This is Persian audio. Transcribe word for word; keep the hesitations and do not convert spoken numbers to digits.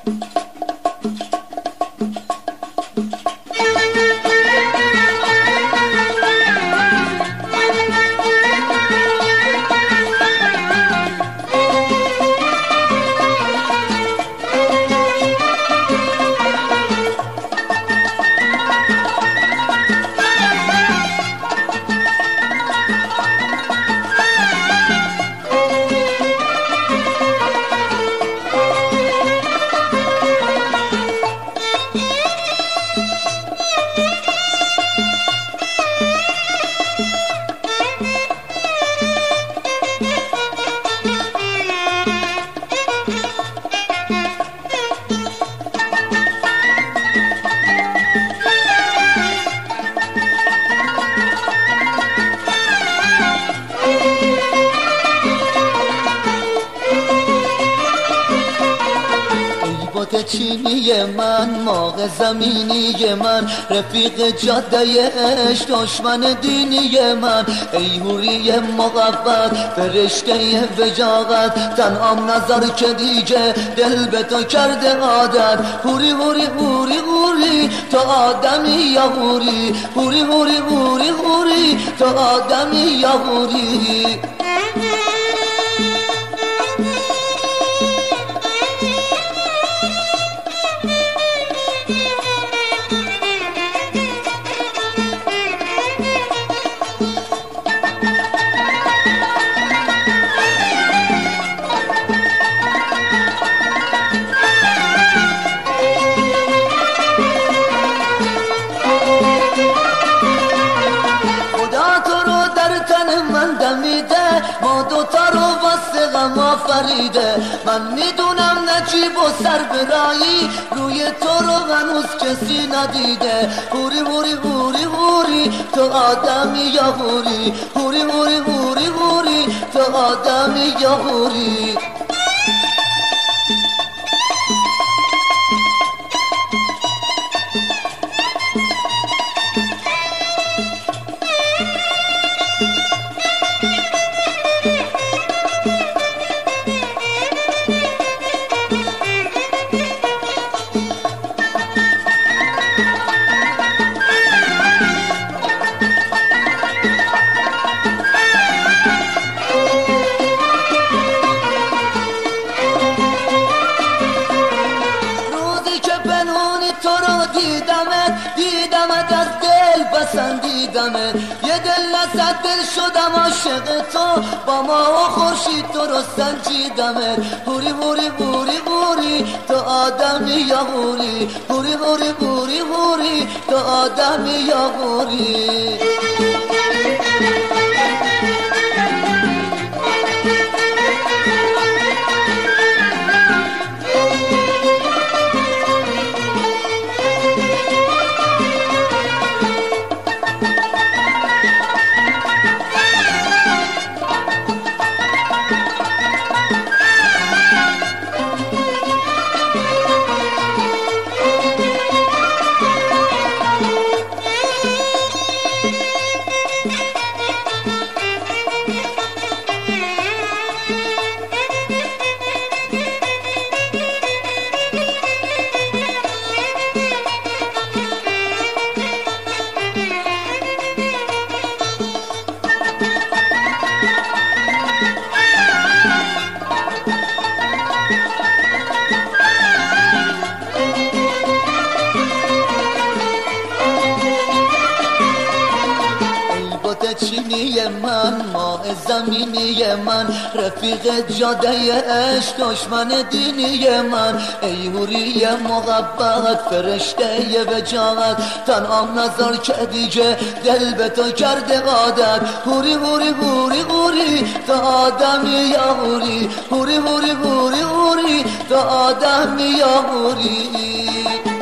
چینی من، ماغ زمینی من، رفیق جاده عشق، دشمن دینی من، ای حوری مقبل فرشته وجاقت، تنهام نظر که دیگه دل به تو کرده عادت. حوری حوری حوری حوری تو آدمی یا حوری، حوری حوری حوری حوری تو آدمی یا حوری. ما دوتا رو واسه غم آفریده، من میدونم نجیب و سربرایی روی تو رو هنوز کسی ندیده. حوری حوری حوری حوری تو آدمی یا حوری، حوری حوری حوری حوری تو آدمی یا حوری. دیدمت از دل بسندیدمت، یه دل نصد دل شدم عاشق تو، با ما و خورشید تو رو سنجیدمت. حوری حوری حوری حوری تو آدمی یا حوری، حوری حوری حوری حوری تو آدمی یا حوری. چینی من، ماء زمینی من، رفیق جاده عشق، دشمن دینی من، ای حوری مقبل فرشته وجاقت، تنهام نظر که دیگه دل به تو کرده عادت. حوری حوری حوری حوری تو آدمی یا حوری، حوری حوری حوری حوری تو آدمی یا حوری.